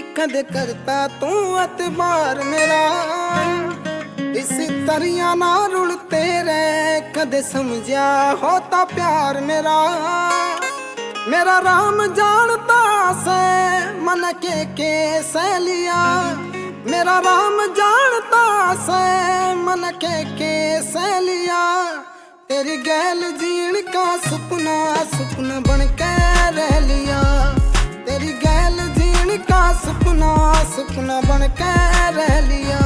कदे करता तू एतबार मेरा, इस दरिया ना रुलते रहे कदे समझा होता प्यार मेरा। मेरा राम जानता से मन के सैलिया, मेरा राम जानता से मन के सैलिया। तेरी गैल जीण का सुपना सुपना बन के रह लिया, तेरी गैल जीण का सुपना सुपना बन के रह लिया।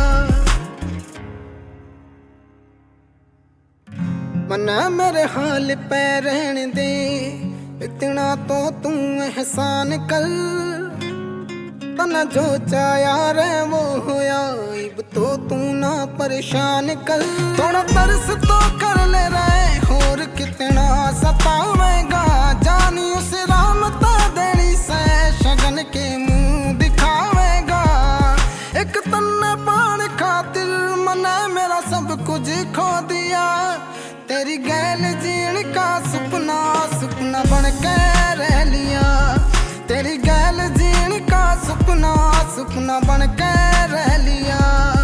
मना मेरे हाल पे रहने दे, इतना तो तू एहसान कर। तना जो चाया रे वो होया, इब तो तू ना परेशान कर। थोड़ा तरस तो कर ले रहे, और कितना सतावेगा। जानी उस रामता देनी से शगन के मुंह दिखावेगा। एक तन्ने पान खातिर मने मेरा सब कुछ खो दिया। तेरी गैल जीण का सुपना सुपना बन के रह लिया, तेरी गैल जीण का सुपना सुपना बन के रह लिया।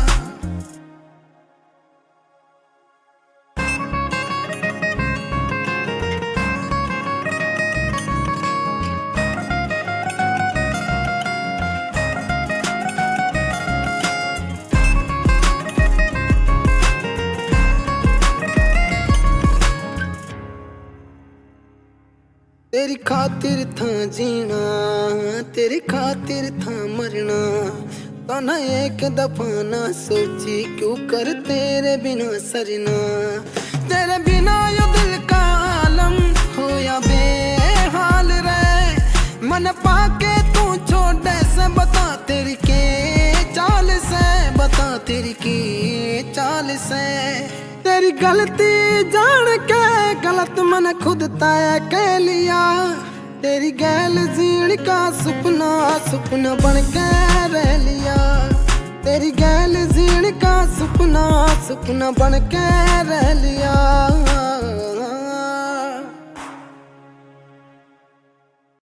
तेरी खातिर था जीना, तेरी खातिर था मरना। तो न एक दफा ना सोची क्यों कर तेरे बिना सरना। तेरे बिना यो दिल का आलम होया बेहाल रे। मन पाके तू छोड़े से बता तेरी के चाल से, बता तेरी के चाल से। तेरी गलती जान के गलत मन खुद तय के लिया। तेरी गैल जीण का सुपना सुपना बन के रह लिया, तेरी गैल जीण का सुपना सुपना बन के रह लिया।